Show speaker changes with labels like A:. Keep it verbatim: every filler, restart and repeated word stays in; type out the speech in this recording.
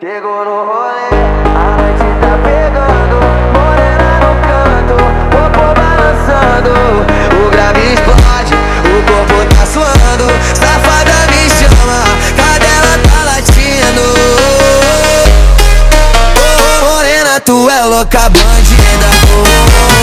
A: Chegou no rolê, a noite tá pegando, morena no canto, o corpo balançando. O grave explode, o corpo tá suando, safada me chama, cadela tá latindo. Oh, morena, tu é louca bandida, oh, oh, oh.